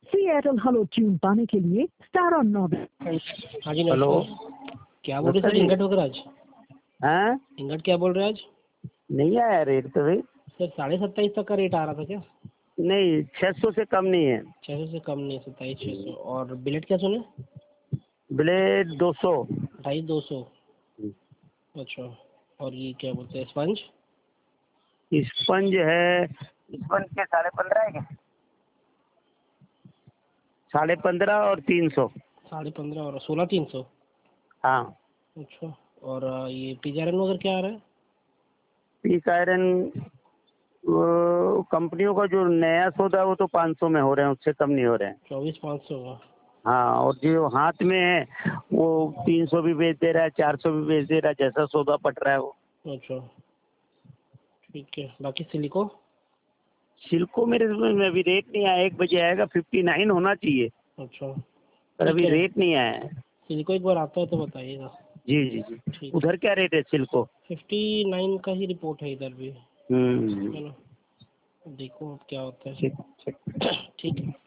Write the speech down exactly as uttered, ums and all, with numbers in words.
Airtel hello tune पाने के लिए स्टार और नौ। हाँ जी हेलो। नमस्कार। क्या बोल रहे सर इंगट वगैरह आज? हैं? इंगट क्या बोल रहे हैं आज? नहीं आया रेट तो भाई। सर साढ़े सत्ताईस तक का रेट आ रहा था क्या? नहीं, छह सौ से कम नहीं है। छः सौ से कम नहीं, सत्ताईस छः सौ। और बिलेट क्या सुने? ब्लेड दो सौ। अट्ठाईस दो सौ। अच्छा। और ये क्या बोलते हैं स्पंज? स्पंज है, स्पंज के साढ़े पंद्रह है क्या? साढ़े पंद्रह और तीन सौ। साढ़े पंद्रह और सोलह तीन सौ। हाँ। अच्छा। और अ, ये पिजारन वगैरह क्या आ रहा है? पीक आयरन वो कंपनियों का जो नया सौदा है वो तो पाँच सौ में हो रहे हैं, उससे कम नहीं हो रहे हैं। चौबीस पाँच सौ का। हाँ, और जो हाथ में है वो तीन सौ भी बेच दे रहा है, चार सौ भी बेच दे रहा है, जैसा सौदा पट रहा है वो। अच्छा ठीक है। बाकी सिलिको? सिल्को मेरे में अभी रेट नहीं आया, एक बजे आएगा, फिफ्टी नाइन होना चाहिए अच्छा पर ठीक अभी है। रेट नहीं आया है। सिलिको एक बार आता है तो बताइएगा। जी जी जी। ठीक है। उधर क्या रेट है सिल्को? फिफ्टी नाइन का ही रिपोर्ट है इधर भी। हम्म। है ना? देखो अब क्या होता है। ठीक ठीक। ठीक है।